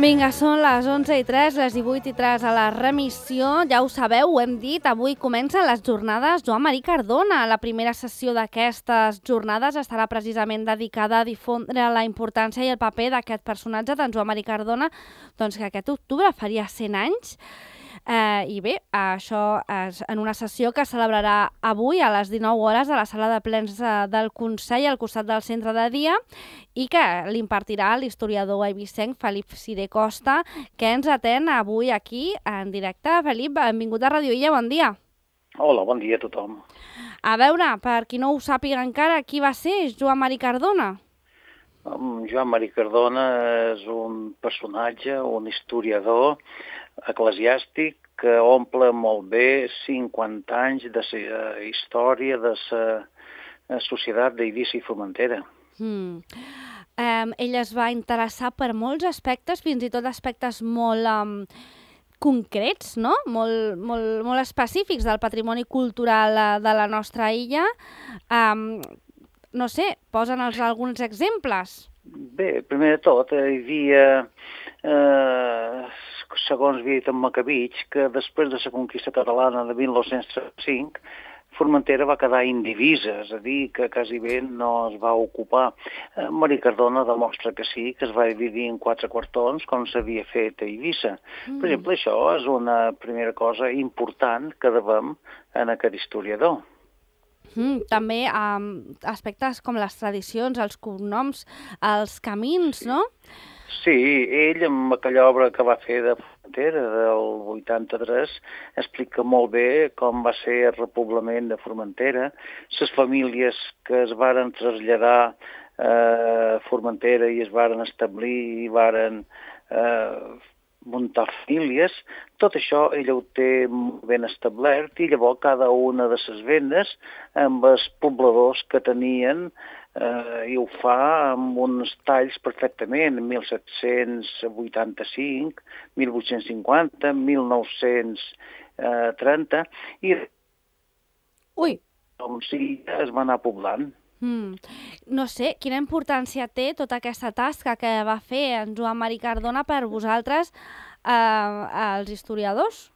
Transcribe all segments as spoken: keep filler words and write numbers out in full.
Vinga, són les onze i tres, les divuit i tres a la remissió. Ja ho sabeu, ho hem dit, avui comencen les jornades Joan Marí Cardona. La primera sessió d'aquestes jornades estarà precisament dedicada a difondre la importància i el paper d'aquest personatge d'en Joan Marí Cardona, doncs que aquest octubre faria cent anys. Eh, I bé, això és en una sessió que es celebrarà avui a les dinou hores a la sala de plens del Consell al costat del centre de dia i que l'impartirà l'historiador eivissenc Felip Sidé Costa, que ens atén avui aquí en directe. Felip, benvingut a Ràdio Illa, bon dia. Hola, bon dia a tothom. A veure, per qui no ho sàpiga encara, qui va ser Joan Marí Cardona? Um, Joan Marí Cardona és un personatge, un historiador eclesiàstic que omple molt bé cinquanta anys de la història de la societat d'Eivissa i Formentera. Hmm. Um, ell es va interessar per molts aspectes, fins i tot aspectes molt um, concrets, no? Molt, molt, molt específics del patrimoni cultural de la nostra illa. Um, no sé, posa'ns alguns exemples. Bé, primer de tot, hi havia, eh, segons havia dit en Macabich, que després de la conquista catalana de mil nou-cents trenta-cinc, Formentera va quedar indivisa, és a dir, que quasi bé no es va ocupar. Eh, Marí Cardona demostra que sí, que es va dividir en quatre quartons, com s'havia fet a Eivissa. Mm. Per exemple, això és una primera cosa important que devem en aquest historiador. Mm, també um, aspectes com les tradicions, els cognoms, els camins, no? Sí, ell amb aquella obra que va fer de Formentera del vuitanta-tres explica molt bé com va ser el repoblament de Formentera, les famílies que es varen traslladar a Formentera i es varen establir i varen eh, muntar famílies. Tot això ell ho té ben establert i llavors cada una de les vendes amb els pobladors que tenien eh, i ho fa amb uns talls perfectament, mil set-cents vuitanta-cinc, mil vuit-cents cinquanta, mil nou-cents trenta i Ui. com si es va anar poblant. Mm. No sé, quina importància té tota aquesta tasca que va fer en Joan Marí Cardona per vosaltres, eh, els historiadors?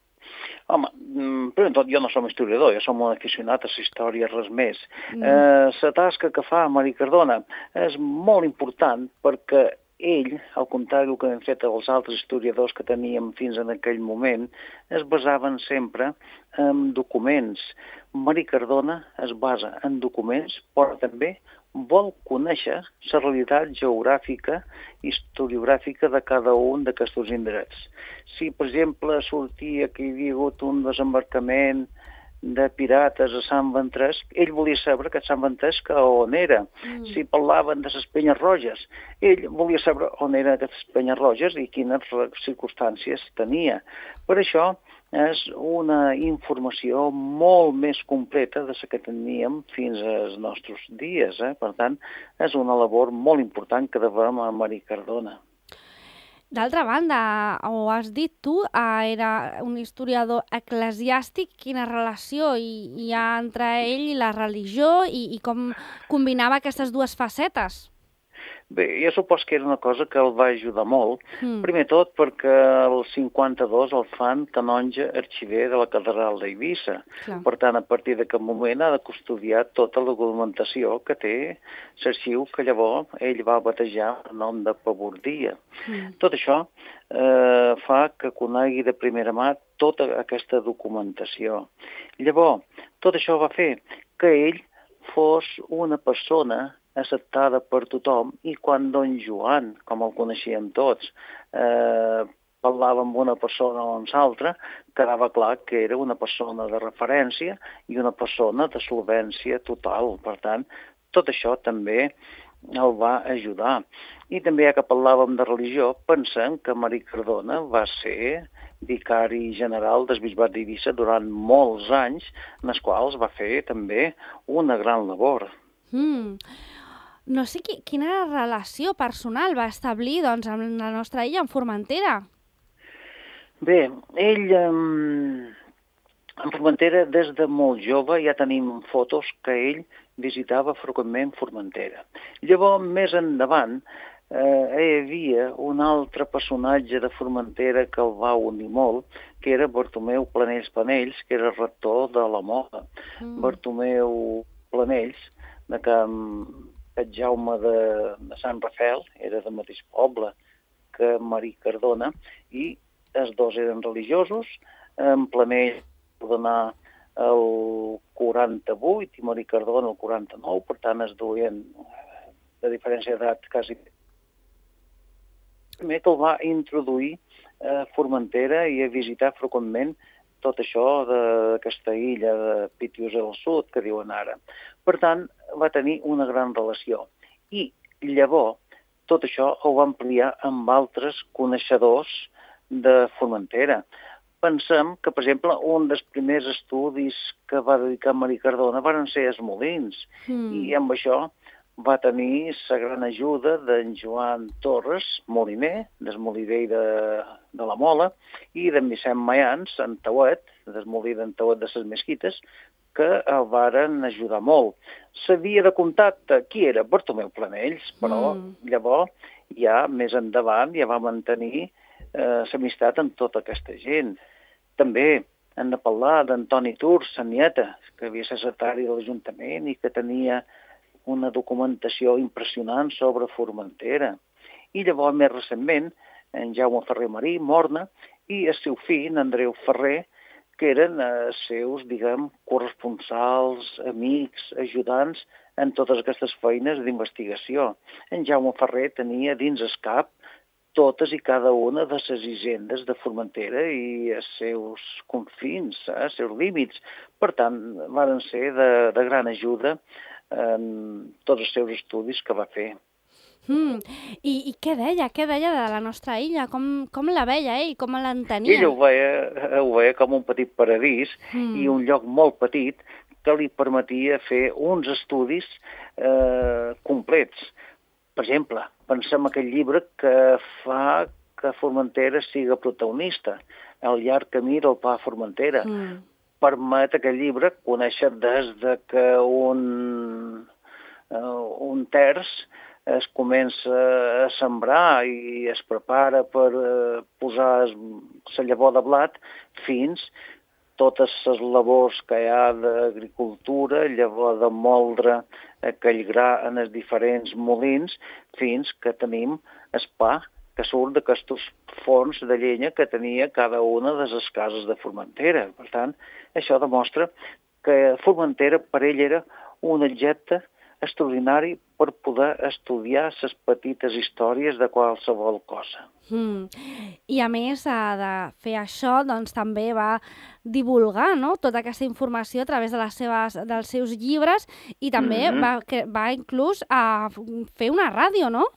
Home, primer tot, jo no som historiador, jo som un aficionat a la història, res més. Mm. Eh, la tasca que fa Marí Cardona és molt important perquè ell, al contrari del que hem fet els altres historiadors que teníem fins en aquell moment, es basaven sempre en documents. Marí Cardona es basa en documents, però també vol conèixer la realitat geogràfica i historiogràfica de cada un d'aquests indrets. Si, per exemple, sortia que hi havia hagut un desembarcament de pirates a Sant Ventresc, ell volia saber que Sant Ventresc on era. Mm. Si parlaven de les Penyes Roges, ell volia saber on eren aquestes Penyes Roges i quines circumstàncies tenia. Per això és una informació molt més completa de la que teníem fins als nostres dies. Eh? Per tant, és una labor molt important que devem a Marí Cardona. D'altra banda, ho has dit tu, eh, era un historiador eclesiàstic. Quina relació hi, hi ha entre ell i la religió i, i com combinava aquestes dues facetes? Bé, jo supos que era una cosa que el va ajudar molt. Mm. Primer tot perquè el cinquanta-dos el fan canonge arxiver de la catedral d'Eivissa. Clar. Per tant, a partir d'aquest moment ha de custodiar tota la documentació que té l'arxiu que llavors ell va batejar el nom de Pavordia. Mm. Tot això eh, fa que conegui de primera mà tota aquesta documentació. Llavors, tot això va fer que ell fos una persona acceptada per tothom i quan don Joan, com el coneixíem tots, eh, parlava amb una persona o amb l'altra, quedava clar que era una persona de referència i una persona de solvència total. Per tant, tot això també el va ajudar. I també, ja que parlàvem de religió, pensem que Marí Cardona va ser vicari general del bisbat d'Eivissa durant molts anys, en els quals va fer també una gran labor. Mm. No sé qui, quina relació personal va establir doncs, amb la nostra illa, en Formentera. Bé, ell eh, en Formentera des de molt jove ja tenim fotos que ell visitava freqüentment Formentera. Llavors, més endavant, eh, hi havia un altre personatge de Formentera que el va unir molt, que era Bartomeu Planells Planells, que era rector de la Mola. Mm. Bartomeu Planells, de Can Pet Jaume de, de Sant Rafael, era del mateix poble que Marí Cardona, i els dos eren religiosos. En Planell va donar el quaranta-vuit i Marí Cardona el quaranta-nou, per tant es duien de diferència d'edat quasi. Primer que el va introduir a Formentera i a visitar freqüentment tot això d'aquesta illa de Pitius del Sud, que diuen ara. Per tant, va tenir una gran relació. I llavors, tot això ho va ampliar amb altres coneixedors de Formentera. Pensem que, per exemple, un dels primers estudis que va dedicar Marí Cardona van ser els molins, mm. i amb això va tenir la gran ajuda d'en Joan Torres, moliner, del molí de, de la Mola, i d'en Vicent Mayans, en Tauet, del molí d'en Tauet de les Mesquites, que el varen ajudar molt. Sabia de contacte qui era Bartomeu Planells, però mm. llavors, ja més endavant, ja va mantenir eh, l'amistat amb tota aquesta gent. També hem de parlar d'Antoni Turs, sa nieta, que havia estat secretari de l'Ajuntament i que tenia una documentació impressionant sobre Formentera. I llavors, més recentment, en Jaume Ferrer Marí, Morna, i el seu fill, en Andreu Ferrer, que eren els seus, diguem, corresponsals, amics, ajudants en totes aquestes feines d'investigació. En Jaume Ferrer tenia dins el cap totes i cada una de les hisendes de Formentera i els seus confins, eh, els seus límits. Per tant, van ser de, de gran ajuda en tots els seus estudis que va fer. Mm. I, I què deia? Què deia de la nostra illa? Com, com la veia ell? Com l'entenia? Ell ho veia, ho veia com un petit paradís mm. i un lloc molt petit que li permetia fer uns estudis eh, complets. Per exemple, pensem en aquell llibre que fa que Formentera siga protagonista, El llarg camí del pa a Formentera. Mm. Permet aquest llibre conèixer des de que un, uh, un terç es comença a sembrar i es prepara per uh, posar la llavor de blat fins totes les labors que hi ha d'agricultura, llavor de moldre aquell gra en els diferents molins, fins que tenim el pa que surt d'aquests forns de llenya que tenia cada una de les cases de Formentera. Per tant, això demostra que Formentera per ell era un objecte extraordinari per poder estudiar les petites històries de qualsevol cosa. Mm. I a més de fer això, doncs també va divulgar, no?, tota aquesta informació a través de les seves, dels seus llibres i també mm-hmm. va, que, va inclús a fer una ràdio, no?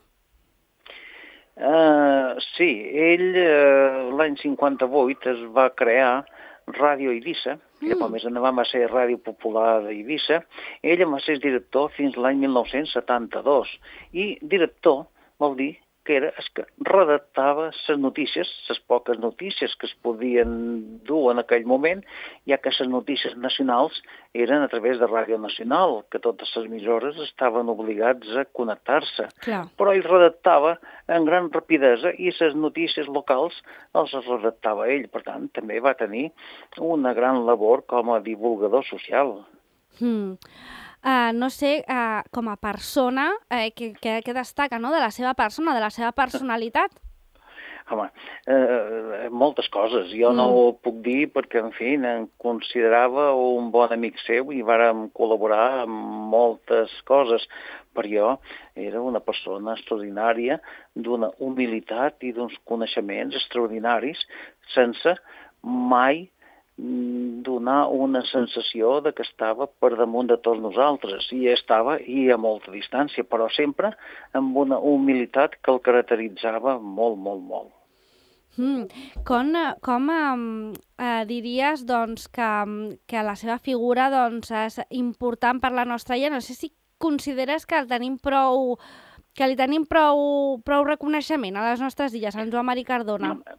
Uh, sí, ell uh, l'any cinquanta-vuit es va crear Ràdio Eivissa, mm. llavors més endavant va ser Ràdio Popular d'Eivissa. Ell va ser director fins l'any mil nou-cents setanta-dos i director vol dir que era el que redactava les notícies, les poques notícies que es podien dur en aquell moment, ja que les notícies nacionals eren a través de Ràdio Nacional, que totes les emissores estaven obligats a connectar-se. Clar. Però ell redactava en gran rapidesa i les notícies locals els redactava ell. Per tant, també va tenir una gran labor com a divulgador social. Hmm. Uh, no sé, uh, com a persona, eh, què, què, què destaca, no?, de la seva persona, de la seva personalitat? Home, eh, moltes coses. Jo mm. no ho puc dir perquè, en fi, em considerava un bon amic seu i vàrem col·laborar en moltes coses. Per jo era una persona extraordinària, d'una humilitat i d'uns coneixements extraordinaris, sense mai donar una sensació de que estava per damunt de tots nosaltres, i estava i a molta distància, però sempre amb una humilitat que el caracteritzava molt, molt, molt. Mm. Com, com eh, diries doncs, que, que la seva figura doncs, és important per la nostra illa? No sé si consideres que el tenim prou, que li tenim prou, prou reconeixement a les nostres illes, en Joan Marí Cardona.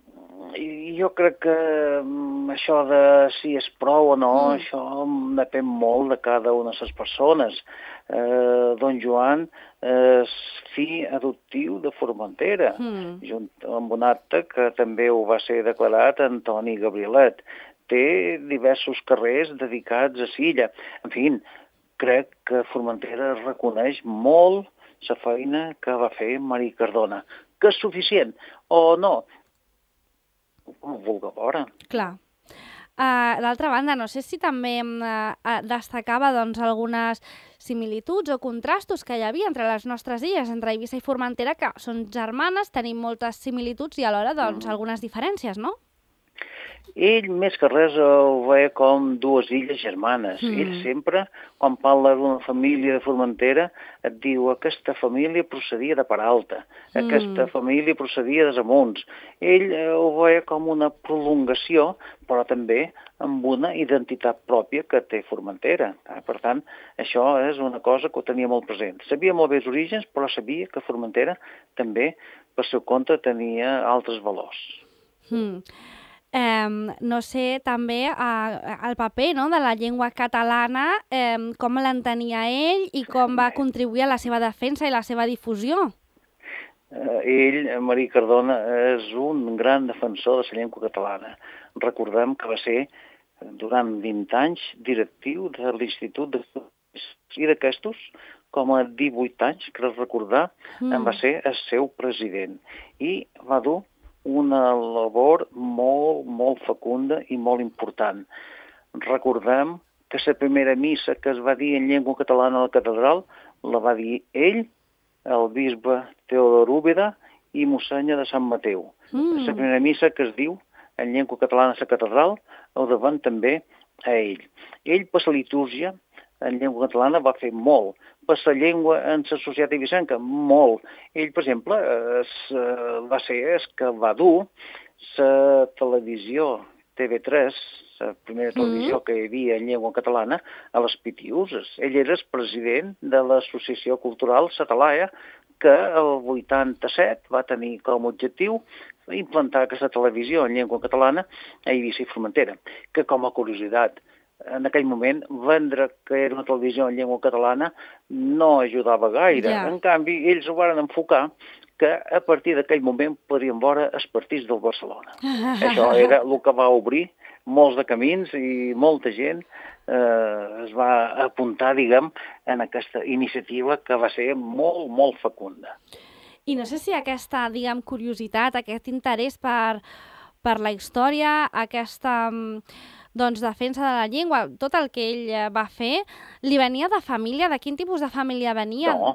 Jo crec que això de si és prou o no, mm. això depèn molt de cada una de les persones. Eh, don Joan és fill adoptiu de Formentera, mm. junt amb un acte que també ho va ser declarat Antoni Gabrielet. Té diversos carrers dedicats a Silla. En fi, crec que Formentera reconeix molt la feina que va fer Maria Cardona. Que és suficient o no? Com ho vulgui veure. Clar. Uh, D'altra banda, no sé si també uh, destacava doncs, algunes similituds o contrastos que hi havia entre les nostres illes, entre Eivissa i Formentera, que són germanes, tenim moltes similituds i alhora doncs, mm. algunes diferències, no? Ell, més que res, ho veia com dues illes germanes. Mm. Ell sempre, quan parla d'una família de Formentera, et diu aquesta família procedia de Peralta, mm. aquesta família procedia de Zamuns. Ell eh, ho veia com una prolongació, però també amb una identitat pròpia que té Formentera. Per tant, això és una cosa que ho tenia molt present. Sabia molt bé els orígens, però sabia que Formentera també, per seu compte, tenia altres valors. Mm. Um, no sé també uh, el paper, no?, de la llengua catalana, um, com l'entenia ell i com va contribuir a la seva defensa i la seva difusió. Uh, ell, Maria Cardona, és un gran defensor de la llengua catalana. Recordem que va ser, durant vint anys, directiu de l'Institut d'Estudis i d'aquestos, com a divuit anys, crec recordar, mm. en va ser el seu president. I va dur una labor molt, molt fecunda i molt important. Recordem que la primera missa que es va dir en llengua catalana a la catedral la va dir ell, el bisbe Teodor Úbeda i mossenya de Sant Mateu. Mm. La primera missa que es diu en llengua catalana a la catedral el deuen també a ell. Ell, per la litúrgia, en llengua catalana va fer molt. Per la llengua en la societat eivissenca, molt. Ell, per exemple, es, va ser el que va dur la televisió T V tres, la primera televisió mm. que hi havia en llengua catalana, a les Pitiuses. Ell era el president de l'Associació Cultural Satalaia, que el vuitanta-set va tenir com a objectiu implantar aquesta televisió en llengua catalana a Eivissa i Formentera, que com a curiositat, en aquell moment, vendre que era una televisió en llengua catalana no ajudava gaire. Yeah. En canvi, ells ho van enfocar que a partir d'aquell moment podrien veure els partits del Barcelona. Això era el que va obrir molts de camins i molta gent eh, es va apuntar, diguem, en aquesta iniciativa que va ser molt, molt fecunda. I no sé si aquesta, diguem, curiositat, aquest interès per, per la història, aquesta doncs, defensa de la llengua, tot el que ell va fer, li venia de família? De quin tipus de família venia? No,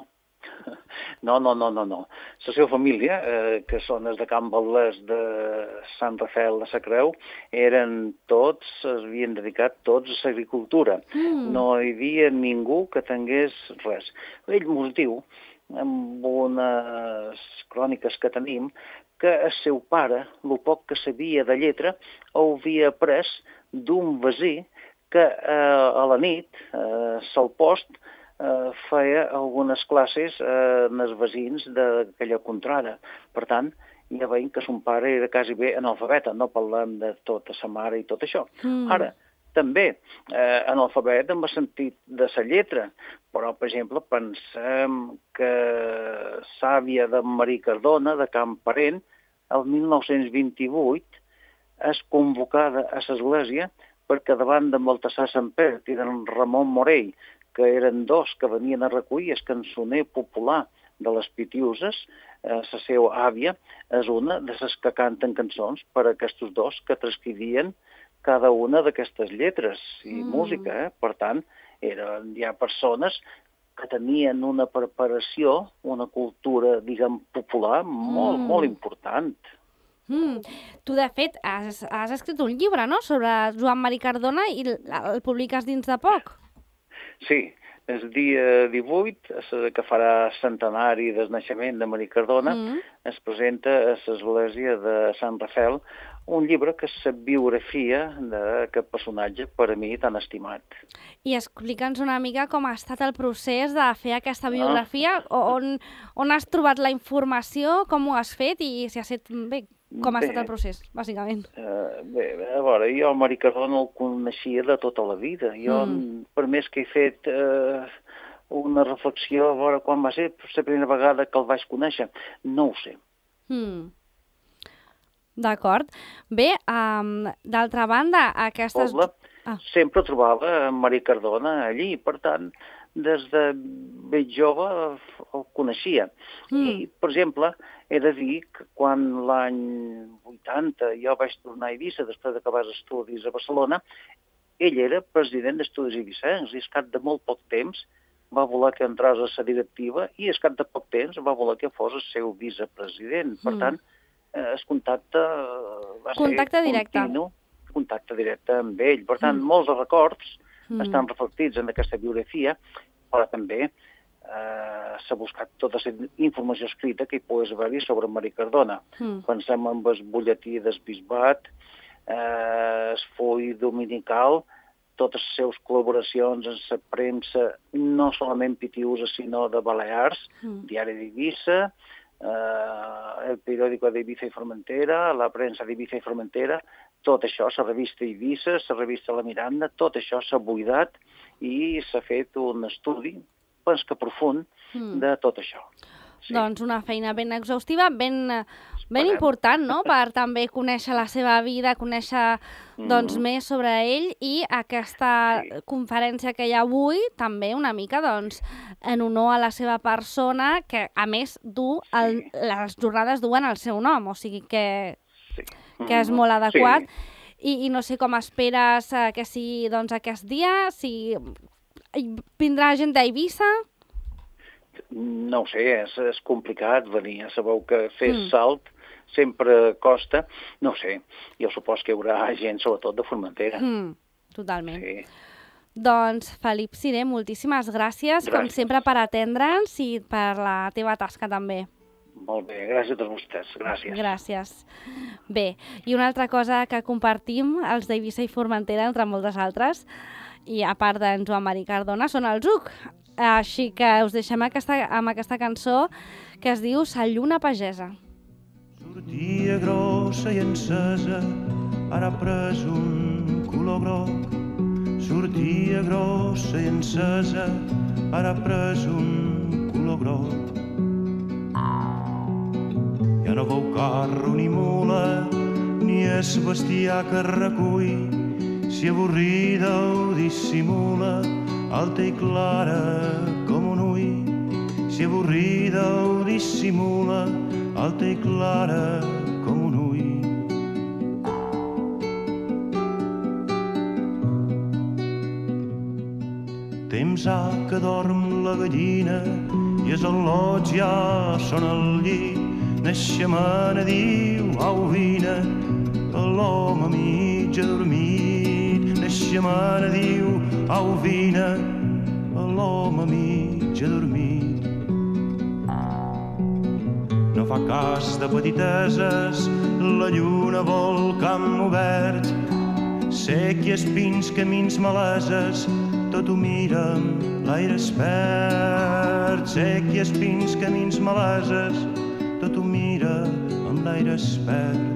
no, no, no, no. no. La seva família, eh, que són els de Can Valdés de Sant Rafel de la Creu, eren tots, es havien dedicat tots a l'agricultura. Mm. No hi havia ningú que tingués res. Ell mos diu, amb unes cròniques que tenim, que el seu pare, el poc que sabia de lletra, ho havia après d'un vesí que eh, a la nit, eh, al post, eh, feia algunes classes eh, en els veïns d'aquella contrada. Per tant, ja veiem que son pare era quasi bé analfabeta, no parlem de tota sa mare i tot això. Mm. Ara, també, eh, analfabet en el sentit de la lletra, però, per exemple, pensem que l'àvia de Maria Cardona, de Can Parent, el mil nou-cents vint-i-vuit, és convocada a l'església perquè davant de Baltasar Sempert i d'en Ramon Morell, que eren dos que venien a recollir el cançoner popular de les Pitiuses, eh, la seva àvia és una de les que canten cançons per a aquests dos que transcrivien cada una d'aquestes lletres i mm. música. Eh? Per tant, eren ja persones que tenien una preparació, una cultura, diguem, popular molt, mm. molt important. Mm. Tu, de fet, has, has escrit un llibre, no?, sobre Joan Maria Cardona i el, el publiques dins de poc. Sí, el dia divuit, que farà centenari del naixement de Maria Cardona, mm. es presenta a l'església de Sant Rafel un llibre que és la biografia d'aquest personatge per a mi tan estimat. I explica'ns una mica com ha estat el procés de fer aquesta biografia, ah. on, on has trobat la informació, com ho has fet i si has fet bé. Com ha estat el procés, bàsicament? Uh, bé, a veure, jo el Mari Cardona el coneixia de tota la vida. Jo, mm. per més que he fet uh, una reflexió, a veure quan va ser la primera vegada que el vaig conèixer, no ho sé. Mm. D'acord. Bé, um, d'altra banda, aquestes... Poble, ah. sempre trobava Mari Cardona allí, per tant, des de ben jove el coneixia. Mm. I, per exemple, he de dir que quan l'any vuitanta jo vaig tornar a Eivissa, després d'acabar els estudis a Barcelona, ell era president d'Estudis Eivissencs i, al cap de molt poc temps, va voler que entrés a la directiva i, al cap de poc temps, va voler que fos el seu vicepresident. Per mm. tant, el contacte va contacte ser directe. continu, contacte directe amb ell. Per tant, mm. molts records mm. estan reflectits en aquesta biografia, però també eh, s'ha buscat tota la informació escrita que hi pogués haver-hi sobre Mari Cardona. Mm. Pensem en el butlletí del Bisbat, eh, el full dominical, totes les seves col·laboracions en la premsa, no solament pitiusa, sinó de Balears, mm. Diari d'Eivissa, eh, el periòdico d'Eivissa i Formentera, la premsa d'Eivissa i Formentera, tot això, la revista Eivissa, la revista La Miranda, tot això s'ha buidat i s'ha fet un estudi, pens que profund, mm. de tot això. Sí. Doncs una feina ben exhaustiva, ben, ben important, no?, per també conèixer la seva vida, conèixer doncs, mm. més sobre ell, i aquesta sí. conferència que hi ha avui també una mica doncs, en honor a la seva persona, que a més du el, sí. les jornades duen el seu nom, o sigui que, sí. mm. que és molt adequat. Sí. I, I no sé com esperes uh, que sigui doncs, aquest dia, si vindrà gent d'Eivissa? No ho sé, és, és complicat venir. Ja sabeu que fer mm. salt sempre costa. No ho sé, jo supos que hi haurà gent, sobretot de Formentera. Mm, totalment. Sí. Doncs, Felip Siré, moltíssimes gràcies, gràcies, com sempre, per atendre'ns i per la teva tasca també. Molt bé, gràcies a tots vostès, gràcies. Gràcies. Bé, i una altra cosa que compartim, els d'Eivissa i Formentera, entre moltes altres, i a part d'en Joan Mari Cardona, són els U C. Així que us deixem aquesta, amb aquesta cançó que es diu Sa lluna pagesa. Sortia grossa i encesa, ara ha pres un color groc. Sortia grossa i encesa, ara ha pres un color groc. Ja no veu carro ni mula, ni es bestiar que recull, si avorrida ho dissimula, alta i clara com un ull. Si avorrida ho dissimula, alta i clara com un ull. Temps ha que dorm la gallina i els al·lots ja són al llit. Naixemana diu, au vine, l'home mig adormit. Naixemana diu, au vine, l'home mig adormit. No fa cas de petiteses, la lluna vol camp obert. Sèquies, pins, camins, maleses, tot ho mira amb l'aire espert. Sèquies, pins, camins, maleses, tot ho mira amb l'aire espert.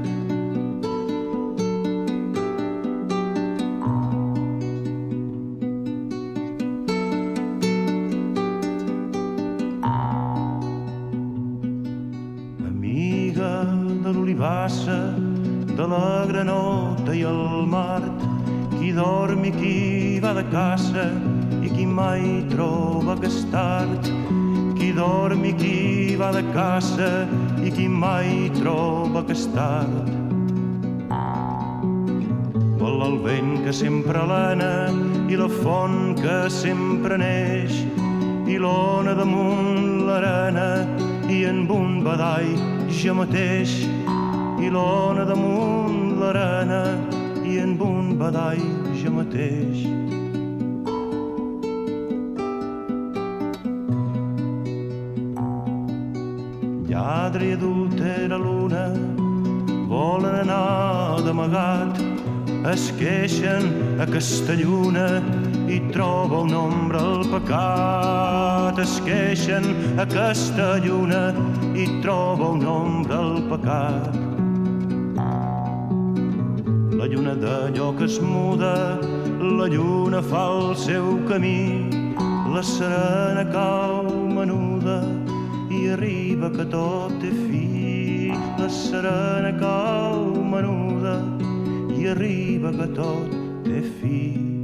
Amiga de l'olivassa, de la granota i el mart, qui dorm i qui va de caça i qui mai troba que és tard. Qui dorm i qui va de caça i qui mai troba que és tard. Vol el vent que sempre l'ana i la font que sempre neix, i l'ona damunt l'arena i en un badall jo mateix. I l'ona damunt l'arena i en un badall jo mateix. Lladre i adultera luna volen anar d'amagat, es queixen a Castelluna i troba un ombra al pecat. Es queixen a Castelluna i troba un ombra al pecat. la lluna d'allò que es muda, la lluna fa el seu camí, la serena cau menuda i arriba que tot té fi. La serena cau menuda i arriba que tot té fi.